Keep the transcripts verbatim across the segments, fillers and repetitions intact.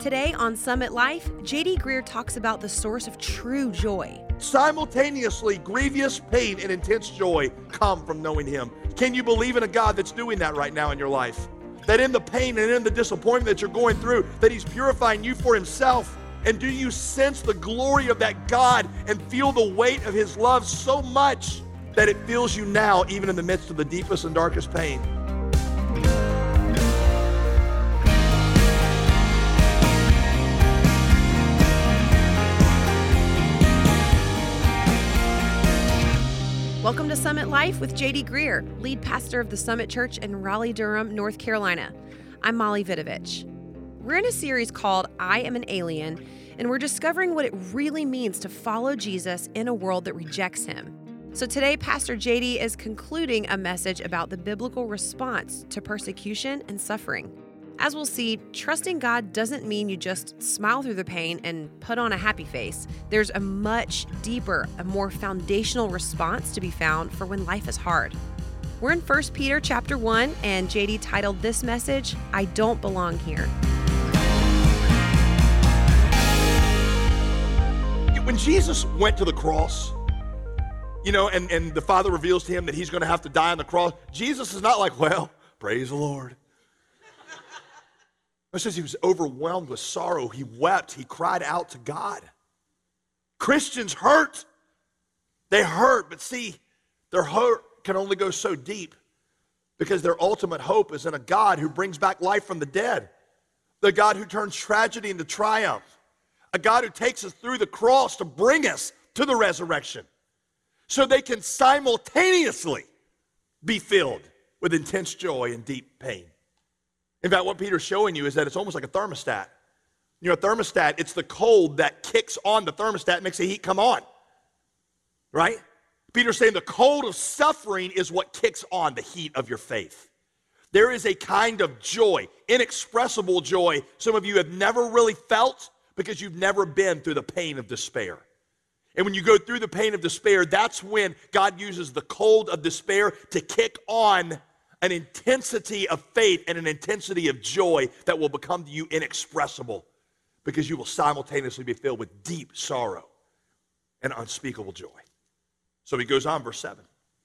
Today on Summit Life, J D Greear talks about the source of true joy. Simultaneously, grievous pain and intense joy come from knowing Him. Can you believe in a God that's doing that right now in your life? That in the pain and in the disappointment that you're going through, that He's purifying you for Himself. And do you sense the glory of that God and feel the weight of His love so much that it fills you now, even in the midst of the deepest and darkest pain? Welcome to Summit Life with J D Greear, lead pastor of the Summit Church in Raleigh-Durham, North Carolina. I'm Molly Vidovich. We're in a series called I Am an Alien, and we're discovering what it really means to follow Jesus in a world that rejects Him. So today, Pastor J D is concluding a message about the biblical response to persecution and suffering. As we'll see, trusting God doesn't mean you just smile through the pain and put on a happy face. There's a much deeper, a more foundational response to be found for when life is hard. We're in First Peter chapter one, and J D titled this message, I Don't Belong Here. When Jesus went to the cross, you know, and, and the Father reveals to Him that He's going to have to die on the cross, Jesus is not like, well, praise the Lord. It says He was overwhelmed with sorrow. He wept. He cried out to God. Christians hurt. They hurt, but see, their hurt can only go so deep because their ultimate hope is in a God who brings back life from the dead, the God who turns tragedy into triumph, a God who takes us through the cross to bring us to the resurrection so they can simultaneously be filled with intense joy and deep pain. In fact, what Peter's showing you is that it's almost like a thermostat. You know, a thermostat, it's the cold that kicks on the thermostat and makes the heat come on, right? Peter's saying the cold of suffering is what kicks on the heat of your faith. There is a kind of joy, inexpressible joy, some of you have never really felt because you've never been through the pain of despair. And when you go through the pain of despair, that's when God uses the cold of despair to kick on an intensity of faith and an intensity of joy that will become to you inexpressible because you will simultaneously be filled with deep sorrow and unspeakable joy. So he goes on, verse seven.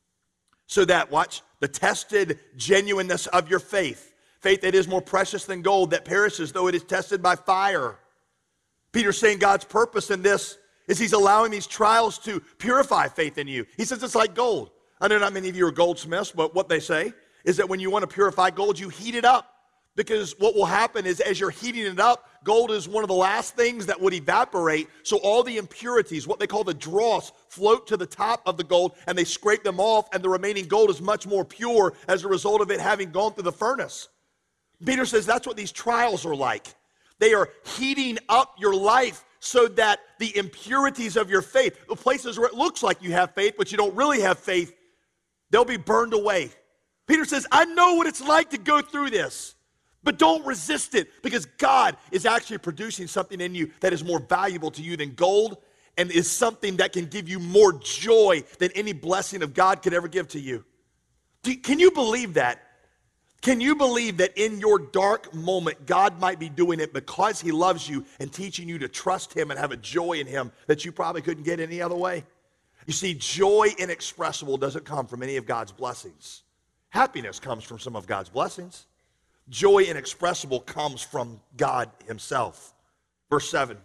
So that, watch, the tested genuineness of your faith, faith that is more precious than gold that perishes though it is tested by fire. Peter's saying God's purpose in this is He's allowing these trials to purify faith in you. He says it's like gold. I know not many of you are goldsmiths, but what they say is that when you want to purify gold, you heat it up. Because what will happen is as you're heating it up, gold is one of the last things that would evaporate. So all the impurities, what they call the dross, float to the top of the gold and they scrape them off, and the remaining gold is much more pure as a result of it having gone through the furnace. Peter says that's what these trials are like. They are heating up your life so that the impurities of your faith, the places where it looks like you have faith but you don't really have faith, they'll be burned away. Peter says, I know what it's like to go through this, but don't resist it because God is actually producing something in you that is more valuable to you than gold and is something that can give you more joy than any blessing of God could ever give to you. Do, can you believe that? Can you believe that in your dark moment, God might be doing it because He loves you and teaching you to trust Him and have a joy in Him that you probably couldn't get any other way? You see, joy inexpressible doesn't come from any of God's blessings. Happiness comes from some of God's blessings. Joy inexpressible comes from God Himself. Verse seven,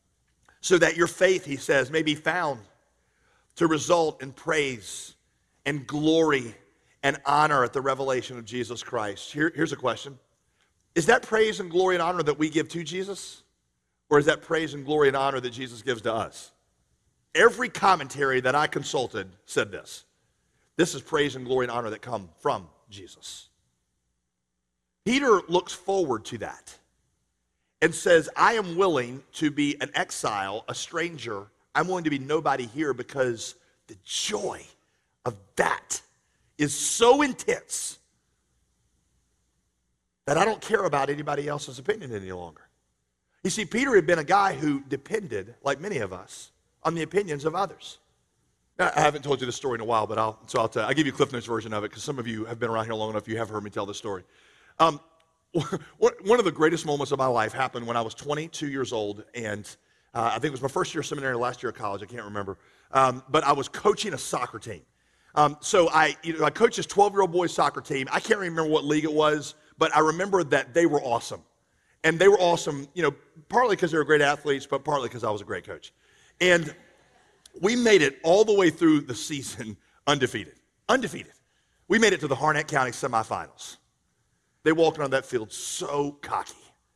so that your faith, he says, may be found to result in praise and glory and honor at the revelation of Jesus Christ. Here, here's a question. Is that praise and glory and honor that we give to Jesus? Or is that praise and glory and honor that Jesus gives to us? Every commentary that I consulted said this. This is praise and glory and honor that come from Jesus. Peter looks forward to that and says, I am willing to be an exile, a stranger. I'm willing to be nobody here because the joy of that is so intense that I don't care about anybody else's opinion any longer. You see, Peter had been a guy who depended, like many of us, on the opinions of others. Now, I haven't told you this story in a while, but I'll, so I'll, tell, I'll give you a Cliff Notes version of it because some of you have been around here long enough, you have heard me tell this story. Um, one of the greatest moments of my life happened when I was twenty-two years old, and uh, I think it was my first year of seminary, last year of college, I can't remember. Um, but I was coaching a soccer team. Um, so I, you know, I coached this twelve-year-old boys soccer team. I can't remember what league it was, but I remember that they were awesome. And they were awesome, you know, partly because they were great athletes, but partly because I was a great coach. And we made it all the way through the season undefeated. Undefeated. We made it to the Harnett County semifinals. They walked around that field so cocky.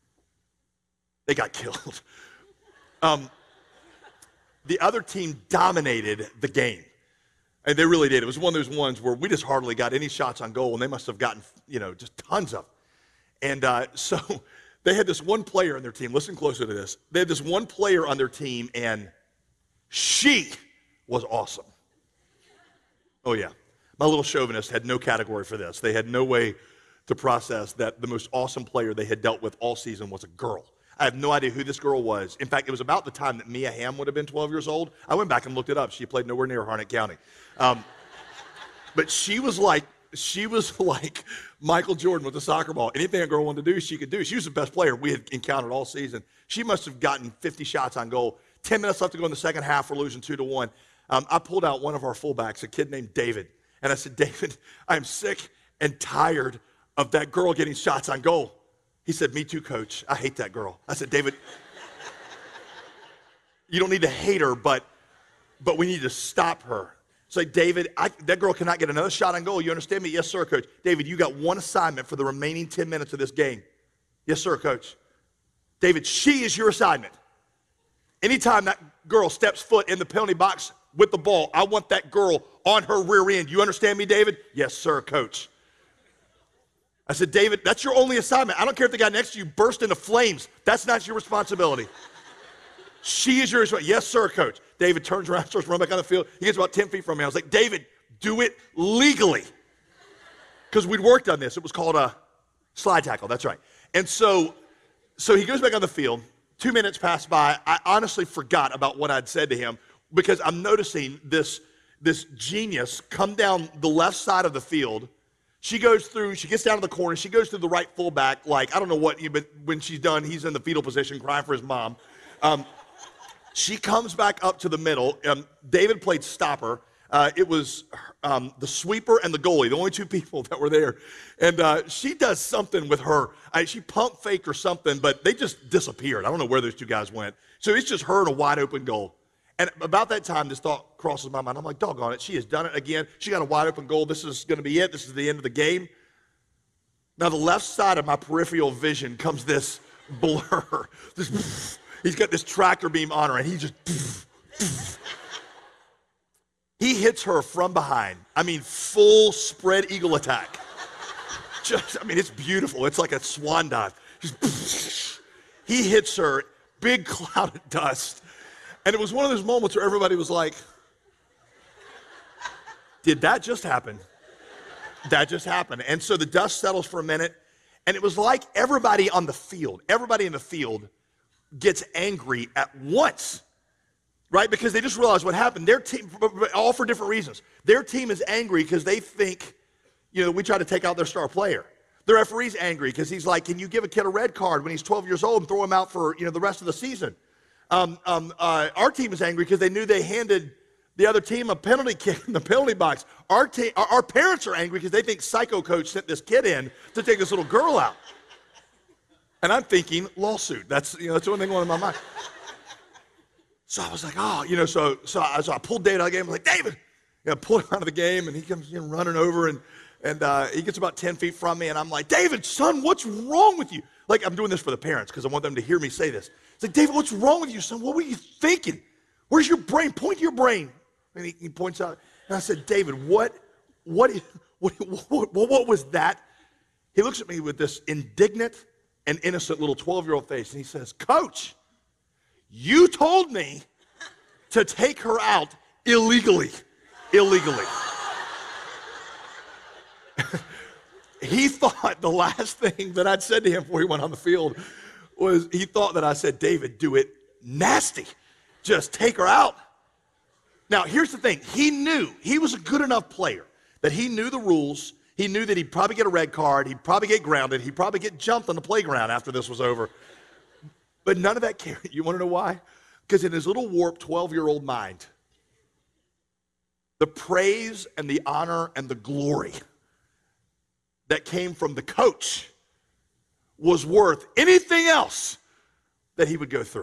They got killed. Um, the other team dominated the game. And they really did. It was one of those ones where we just hardly got any shots on goal, and they must have gotten, you know, just tons of them. And uh, so they had this one player on their team. Listen closer to this. They had this one player on their team, and she was awesome. Oh, yeah. My little chauvinist had no category for this. They had no way to process that the most awesome player they had dealt with all season was a girl. I have no idea who this girl was. In fact, it was about the time that Mia Hamm would have been twelve years old. I went back and looked it up. She played nowhere near Harnett County. Um, but she was like, she was like Michael Jordan with the soccer ball. Anything a girl wanted to do, she could do. She was the best player we had encountered all season. She must have gotten fifty shots on goal. Ten minutes left to go in the second half. We're losing two to one. Um, I pulled out one of our fullbacks, a kid named David. And I said, David, I'm sick and tired of that girl getting shots on goal. He said, me too, coach. I hate that girl. I said, David, you don't need to hate her, but but we need to stop her. Say, like, David, I, that girl cannot get another shot on goal. You understand me? Yes, sir, coach. David, you got one assignment for the remaining ten minutes of this game. Yes, sir, coach. David, she is your assignment. Anytime that girl steps foot in the penalty box with the ball, I want that girl on her rear end. You understand me, David? Yes, sir, coach. I said, David, that's your only assignment. I don't care if the guy next to you burst into flames. That's not your responsibility. She is your responsibility. Yes, sir, coach. David turns around, starts running back on the field. He gets about ten feet from me. I was like, David, do it legally. Because we'd worked on this. It was called a slide tackle. That's right. And so, so he goes back on the field. Two minutes pass by. I honestly forgot about what I'd said to him because I'm noticing this, this genius come down the left side of the field. She goes through, she gets down to the corner, she goes through the right fullback, like, I don't know what, but when she's done, he's in the fetal position crying for his mom. Um, she comes back up to the middle. Um, David played stopper. Uh, it was um, the sweeper and the goalie, the only two people that were there. And uh, she does something with her. I, she pump faked or something, but they just disappeared. I don't know where those two guys went. So it's just her and a wide open goal. And about that time, this thought crosses my mind. I'm like, doggone it, she has done it again. She got a wide open goal. This is going to be it. This is the end of the game. Now, the left side of my peripheral vision comes this blur. This, he's got this tractor beam on her, and he just, he hits her from behind. I mean, full spread eagle attack. Just, I mean, it's beautiful. It's like a swan dive. Just, he hits her, big cloud of dust. And it was one of those moments where everybody was like, did that just happen? That just happened. And so the dust settles for a minute, and it was like everybody on the field, everybody in the field gets angry at once, right? Because they just realize what happened. Their team, all for different reasons. Their team is angry because they think, you know, we try to take out their star player. The referee's angry because he's like, can you give a kid a red card when he's twelve years old and throw him out for, you know, the rest of the season? Um, um, uh, our team is angry because they knew they handed the other team a penalty kick in the penalty box. Our, te- our, our parents are angry because they think psycho coach sent this kid in to take this little girl out. And I'm thinking, lawsuit. That's, you know, that's the one thing going in my mind. So I was like, oh, you know, so so I, so I pulled David out of the game. I was like, David, you know, pulled him out of the game, and he comes you know, running over, and and uh, he gets about ten feet from me, and I'm like, David, son, what's wrong with you? Like, I'm doing this for the parents because I want them to hear me say this. It's like, David, what's wrong with you, son? What were you thinking? Where's your brain? Point to your brain. And he, he points out, and I said, David, what, what, what, what, what, what was that? He looks at me with this indignant and innocent little twelve-year-old face, and he says, Coach, you told me to take her out illegally. Illegally. He thought the last thing that I'd said to him before he went on the field was he thought that I said, David, do it nasty. Just take her out. Now, here's the thing. He knew, he was a good enough player that he knew the rules. He knew that he'd probably get a red card, he'd probably get grounded, he'd probably get jumped on the playground after this was over. But none of that cared. You want to know why? Because in his little warped twelve-year-old mind, the praise and the honor and the glory that came from the coach was worth anything else that he would go through.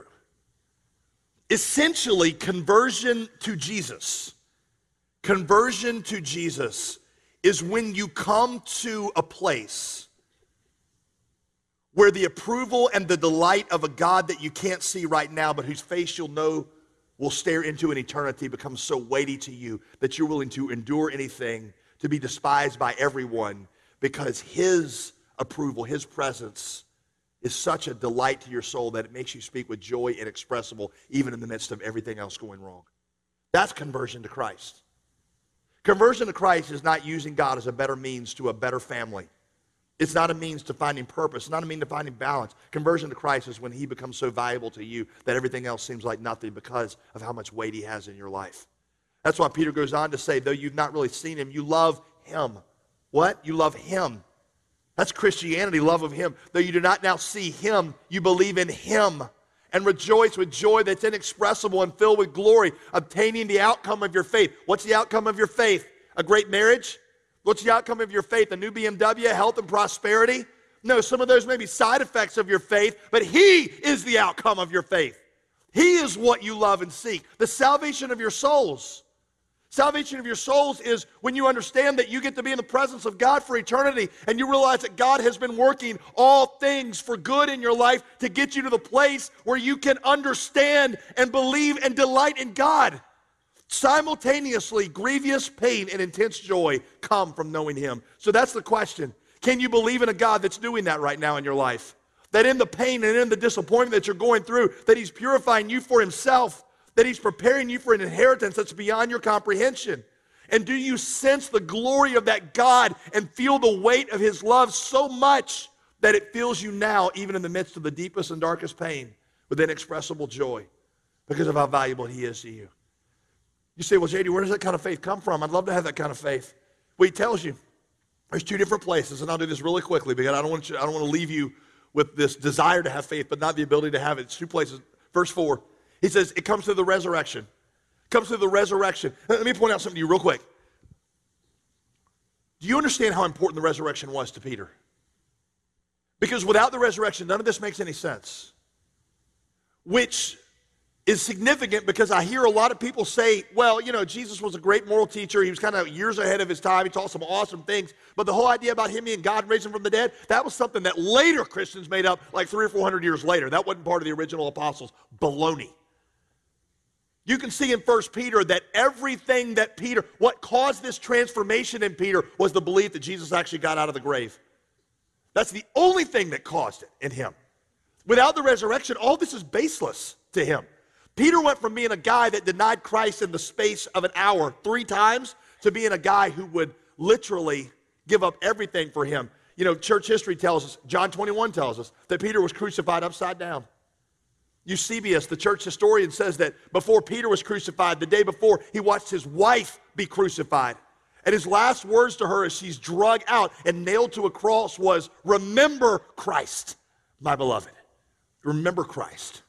Essentially, conversion to Jesus, conversion to Jesus is when you come to a place where the approval and the delight of a God that you can't see right now, but whose face you'll know will stare into an eternity, becomes so weighty to you that you're willing to endure anything, to be despised by everyone, because his approval, his presence is such a delight to your soul that it makes you speak with joy inexpressible, even in the midst of everything else going wrong. That's conversion to Christ. Conversion to Christ is not using God as a better means to a better family. It's not a means to finding purpose. It's not a means to finding balance. Conversion to Christ is when he becomes so valuable to you that everything else seems like nothing because of how much weight he has in your life. That's why Peter goes on to say, though you've not really seen him, you love him. What? You love him. That's Christianity, love of him. Though you do not now see him, you believe in him and rejoice with joy that's inexpressible and filled with glory, obtaining the outcome of your faith. What's the outcome of your faith? A great marriage? What's the outcome of your faith? A new B M W, health and prosperity? No, some of those may be side effects of your faith, but he is the outcome of your faith. He is what you love and seek. The salvation of your souls. Salvation of your souls is when you understand that you get to be in the presence of God for eternity, and you realize that God has been working all things for good in your life to get you to the place where you can understand and believe and delight in God. Simultaneously, grievous pain and intense joy come from knowing him. So that's the question. Can you believe in a God that's doing that right now in your life? That in the pain and in the disappointment that you're going through, that he's purifying you for himself, that he's preparing you for an inheritance that's beyond your comprehension. And do you sense the glory of that God and feel the weight of his love so much that it fills you now, even in the midst of the deepest and darkest pain, with inexpressible joy because of how valuable he is to you? You say, well, J D, where does that kind of faith come from? I'd love to have that kind of faith. Well, he tells you there's two different places, and I'll do this really quickly because I don't want you, I don't want to leave you with this desire to have faith, but not the ability to have it. It's two places. Verse four. He says, it comes through the resurrection. It comes through the resurrection. Let me point out something to you real quick. Do you understand how important the resurrection was to Peter? Because without the resurrection, none of this makes any sense. Which is significant because I hear a lot of people say, well, you know, Jesus was a great moral teacher. He was kind of years ahead of his time. He taught some awesome things. But the whole idea about him being God raising from the dead, that was something that later Christians made up like three or four hundred years later. That wasn't part of the original apostles. Baloney. You can see in First Peter that everything that Peter, what caused this transformation in Peter was the belief that Jesus actually got out of the grave. That's the only thing that caused it in him. Without the resurrection, all this is baseless to him. Peter went from being a guy that denied Christ in the space of an hour three times to being a guy who would literally give up everything for him. You know, church history tells us, John twenty-one tells us, that Peter was crucified upside down. Eusebius, the church historian, says that before Peter was crucified, the day before, he watched his wife be crucified. And his last words to her as she's dragged out and nailed to a cross was, remember Christ, my beloved. Remember Christ.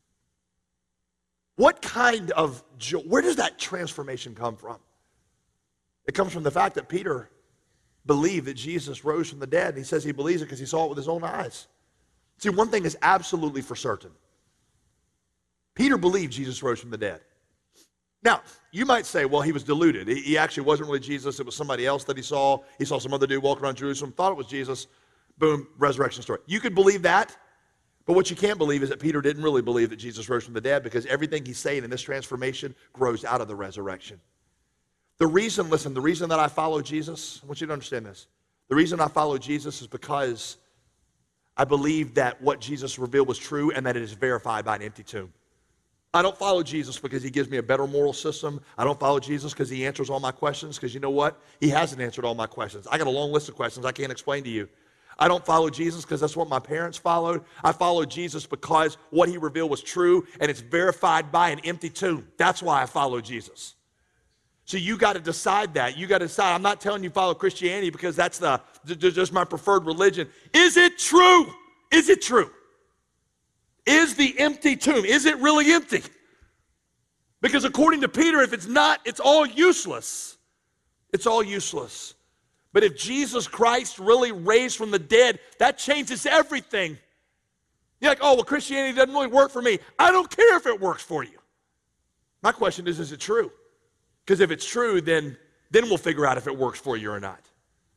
What kind of joy, where does that transformation come from? It comes from the fact that Peter believed that Jesus rose from the dead. And he says he believes it because he saw it with his own eyes. See, one thing is absolutely for certain. Peter believed Jesus rose from the dead. Now, you might say, well, he was deluded. He, he actually wasn't really Jesus. It was somebody else that he saw. He saw some other dude walking around Jerusalem, thought it was Jesus. Boom, resurrection story. You could believe that, but what you can't believe is that Peter didn't really believe that Jesus rose from the dead because everything he's saying in this transformation grows out of the resurrection. The reason, listen, the reason that I follow Jesus, I want you to understand this. The reason I follow Jesus is because I believe that what Jesus revealed was true and that it is verified by an empty tomb. I don't follow Jesus because he gives me a better moral system. I don't follow Jesus because he answers all my questions, because you know what? He hasn't answered all my questions. I got a long list of questions I can't explain to you. I don't follow Jesus because that's what my parents followed. I follow Jesus because what he revealed was true and it's verified by an empty tomb. That's why I follow Jesus. So you got to decide that. You got to decide. I'm not telling you follow Christianity because that's the just my preferred religion. Is it true? Is it true? Is the empty tomb, is it really empty? Because according to Peter, if it's not, it's all useless. It's all useless. But if Jesus Christ really raised from the dead, that changes everything. You're like, oh, well, Christianity doesn't really work for me. I don't care if it works for you. My question is, is it true? Because if it's true, then, then we'll figure out if it works for you or not.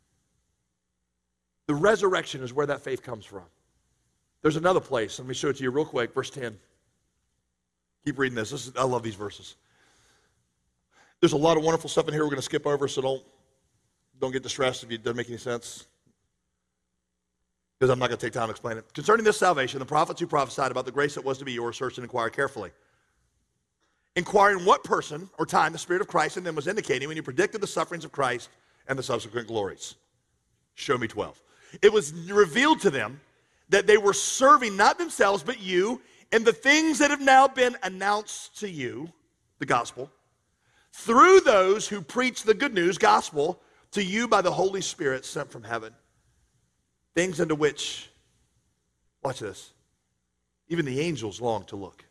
The resurrection is where that faith comes from. There's another place. Let me show it to you real quick. Verse ten. Keep reading this. this is, I love these verses. There's a lot of wonderful stuff in here we're going to skip over, so don't, don't get distressed if it doesn't make any sense. Because I'm not going to take time to explain it. Concerning this salvation, the prophets who prophesied about the grace that was to be yours searched and inquired carefully. Inquiring what person or time the Spirit of Christ in them was indicating when he predicted the sufferings of Christ and the subsequent glories. Show me twelve. It was revealed to them that they were serving not themselves but you and the things that have now been announced to you, the gospel, through those who preach the good news, gospel, to you by the Holy Spirit sent from heaven. Things into which, watch this, even the angels long to look.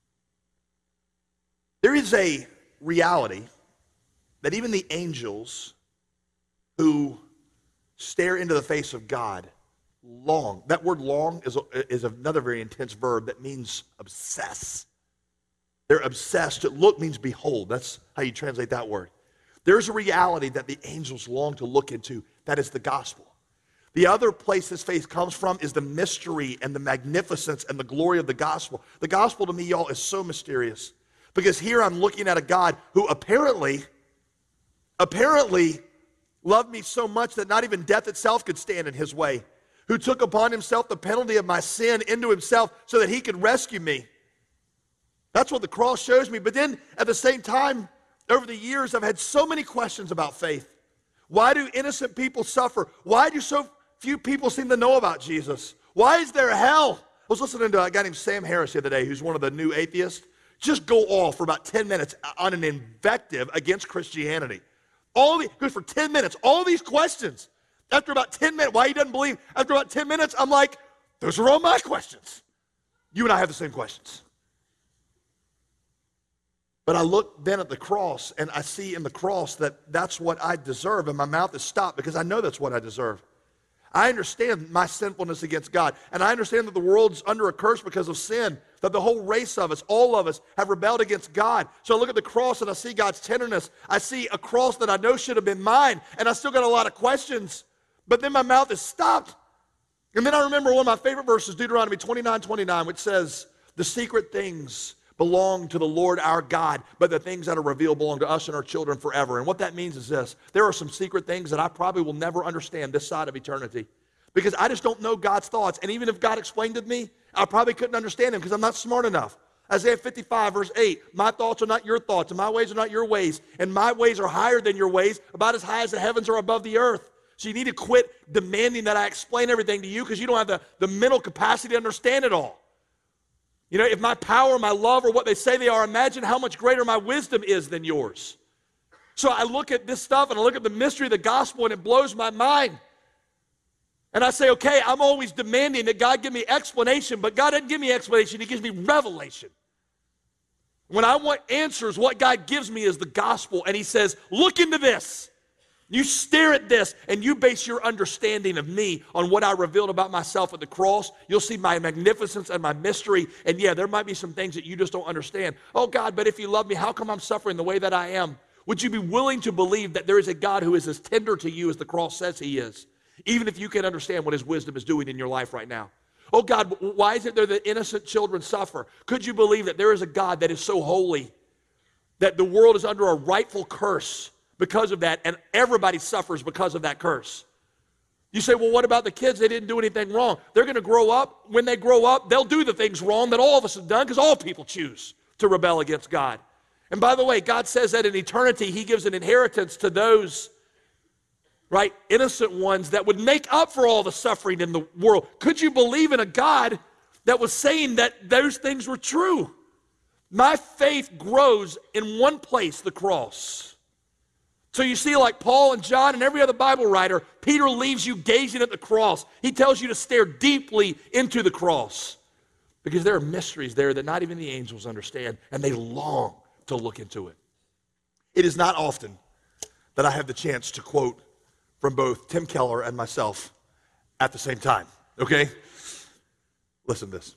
There is a reality that even the angels who stare into the face of God long, that word long is, is another very intense verb that means obsess. They're obsessed. Look means behold. That's how you translate that word. There's a reality that the angels long to look into. That is the gospel. The other place this faith comes from is the mystery and the magnificence and the glory of the gospel. The gospel to me, y'all, is so mysterious. Because here I'm looking at a God who apparently, apparently loved me so much that not even death itself could stand in his way. Who took upon himself the penalty of my sin into himself so that he could rescue me. That's what the cross shows me. But then at the same time, over the years, I've had so many questions about faith. Why do innocent people suffer? Why do so few people seem to know about Jesus? Why is there hell? I was listening to a guy named Sam Harris the other day, who's one of the new atheists. Just go off for about ten minutes on an invective against Christianity. All the, goes for ten minutes, all these questions. After about ten minutes, why he doesn't believe, after about ten minutes, I'm like, those are all my questions. You and I have the same questions. But I look then at the cross, and I see in the cross that that's what I deserve, and my mouth is stopped because I know that's what I deserve. I understand my sinfulness against God, and I understand that the world's under a curse because of sin, that the whole race of us, all of us, have rebelled against God. So I look at the cross and I see God's tenderness. I see a cross that I know should have been mine, and I still got a lot of questions, but then my mouth is stopped. And then I remember one of my favorite verses, Deuteronomy twenty-nine twenty-nine, which says, the secret things belong to the Lord our God, but the things that are revealed belong to us and our children forever. And what that means is this: there are some secret things that I probably will never understand this side of eternity because I just don't know God's thoughts. And even if God explained it to me, I probably couldn't understand them because I'm not smart enough. Isaiah fifty-five verse eight, my thoughts are not your thoughts and my ways are not your ways, and my ways are higher than your ways, about as high as the heavens are above the earth. So you need to quit demanding that I explain everything to you because you don't have the, the mental capacity to understand it all. You know, if my power, my love are what they say they are, imagine how much greater my wisdom is than yours. So I look at this stuff and I look at the mystery of the gospel and it blows my mind. And I say, okay, I'm always demanding that God give me explanation, but God doesn't give me explanation, he gives me revelation. When I want answers, what God gives me is the gospel, and he says, look into this. You stare at this and you base your understanding of me on what I revealed about myself at the cross. You'll see my magnificence and my mystery. And yeah, there might be some things that you just don't understand. Oh God, but if you love me, how come I'm suffering the way that I am? Would you be willing to believe that there is a God who is as tender to you as the cross says he is, even if you can understand what his wisdom is doing in your life right now? Oh God, why is it there that innocent children suffer? Could you believe that there is a God that is so holy that the world is under a rightful curse because of that, and everybody suffers because of that curse? You say, well, what about the kids? They didn't do anything wrong. They're going to grow up. When they grow up, they'll do the things wrong that all of us have done because all people choose to rebel against God. And by the way, God says that in eternity, he gives an inheritance to those, right, innocent ones that would make up for all the suffering in the world. Could you believe in a God that was saying that those things were true? My faith grows in one place, the cross. So you see, like Paul and John and every other Bible writer, Peter leaves you gazing at the cross. He tells you to stare deeply into the cross because there are mysteries there that not even the angels understand, and they long to look into it. It is not often that I have the chance to quote from both Tim Keller and myself at the same time, okay? Listen to this.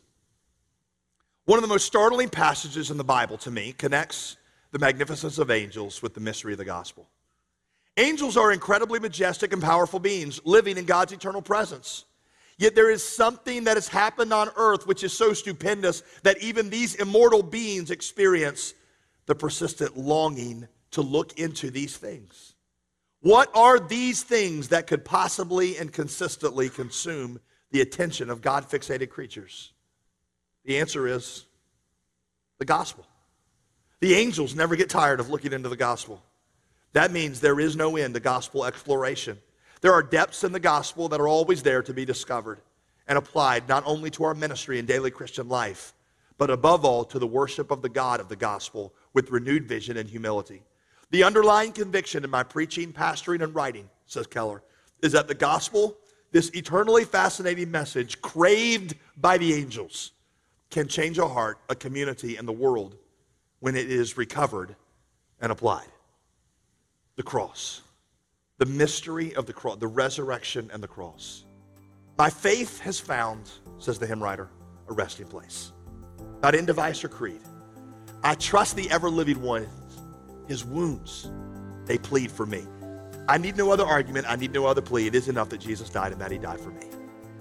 One of the most startling passages in the Bible to me connects the magnificence of angels with the mystery of the gospel. Angels are incredibly majestic and powerful beings living in God's eternal presence. Yet there is something that has happened on earth which is so stupendous that even these immortal beings experience the persistent longing to look into these things. What are these things that could possibly and consistently consume the attention of God-fixated creatures? The answer is the gospel. The angels never get tired of looking into the gospel. That means there is no end to gospel exploration. There are depths in the gospel that are always there to be discovered and applied not only to our ministry and daily Christian life, but above all to the worship of the God of the gospel with renewed vision and humility. The underlying conviction in my preaching, pastoring, and writing, says Keller, is that the gospel, this eternally fascinating message craved by the angels, can change a heart, a community, and the world when it is recovered and applied. The cross, the mystery of the cross, the resurrection and the cross. My faith has found, says the hymn writer, a resting place. Not in device or creed. I trust the ever-living one. His wounds, they plead for me. I need no other argument. I need no other plea. It is enough that Jesus died and that he died for me.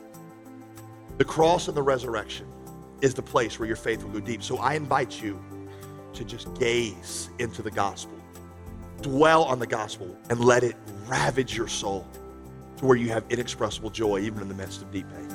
The cross and the resurrection is the place where your faith will go deep. So I invite you to just gaze into the gospel. Dwell on the gospel and let it ravage your soul to where you have inexpressible joy even in the midst of deep pain.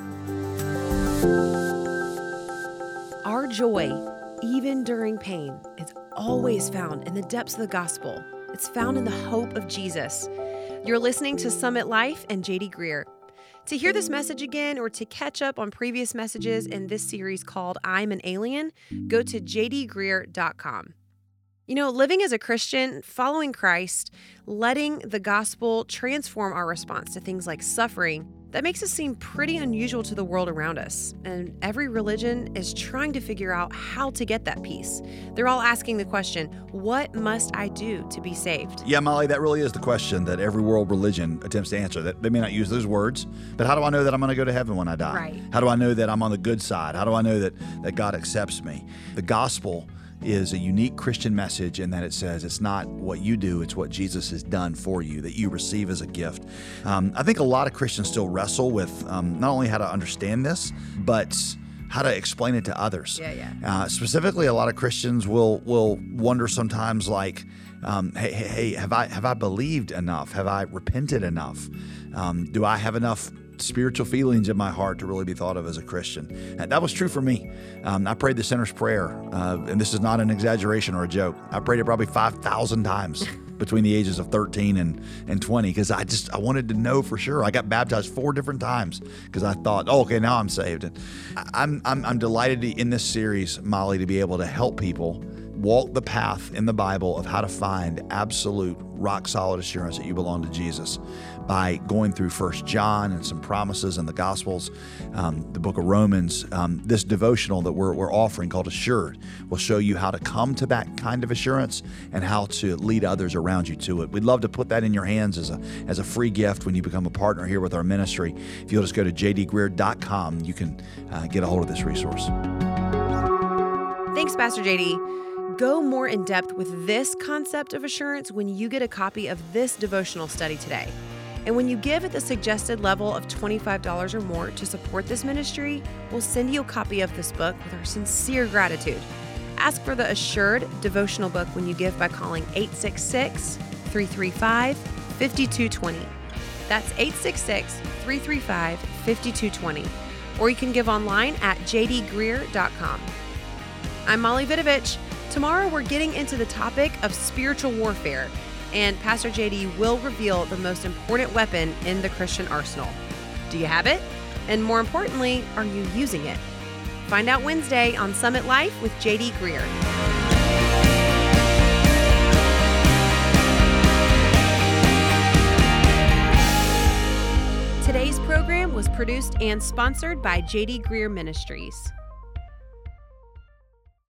Our joy, even during pain, is always found in the depths of the gospel. It's found in the hope of Jesus. You're listening to Summit Life and J D Greear. To hear this message again or to catch up on previous messages in this series called I'm an Alien, go to j d greear dot com. You know, living as a Christian, following Christ, letting the gospel transform our response to things like suffering, that makes us seem pretty unusual to the world around us. And every religion is trying to figure out how to get that peace. They're all asking the question, what must I do to be saved? Yeah, Molly, that really is the question that every world religion attempts to answer. That they may not use those words, but how do I know that I'm going to go to heaven when I die? Right. How do I know that I'm on the good side? How do I know that, that God accepts me? The gospel is a unique Christian message in that it says it's not what you do, it's what Jesus has done for you, that you receive as a gift. Um, I think a lot of Christians still wrestle with um, not only how to understand this, but how to explain it to others. Yeah, yeah. Uh, specifically, a lot of Christians will will wonder sometimes like, um, hey, hey, hey, have I have I believed enough? Have I repented enough? Um, do I have enough spiritual feelings in my heart to really be thought of as a Christian? And that was true for me. Um, I prayed the sinner's prayer, uh, and this is not an exaggeration or a joke. I prayed it probably five thousand times between the ages of thirteen and, and twenty because I just, I wanted to know for sure. I got baptized four different times because I thought, oh, okay, now I'm saved. And I'm, I'm, I'm delighted to, in this series, Molly, to be able to help people walk the path in the Bible of how to find absolute rock-solid assurance that you belong to Jesus by going through First John and some promises in the Gospels, um, the book of Romans. Um, this devotional that we're, we're offering called Assured will show you how to come to that kind of assurance and how to lead others around you to it. We'd love to put that in your hands as a as a free gift when you become a partner here with our ministry. If you'll just go to j d greear dot com, you can uh, get a hold of this resource. Thanks, Pastor J D. Go more in depth with this concept of assurance when you get a copy of this devotional study today. And when you give at the suggested level of twenty-five dollars or more to support this ministry, we'll send you a copy of this book with our sincere gratitude. Ask for the Assured devotional book when you give by calling eight six six, three three five, five two two zero. That's eight six six, three three five, five two two zero. Or you can give online at j d greear dot com. I'm Molly Vidovich. Tomorrow we're getting into the topic of spiritual warfare, and Pastor J D will reveal the most important weapon in the Christian arsenal. Do you have it? And more importantly, are you using it? Find out Wednesday on Summit Life with J D Greear. Today's program was produced and sponsored by J D Greer Ministries.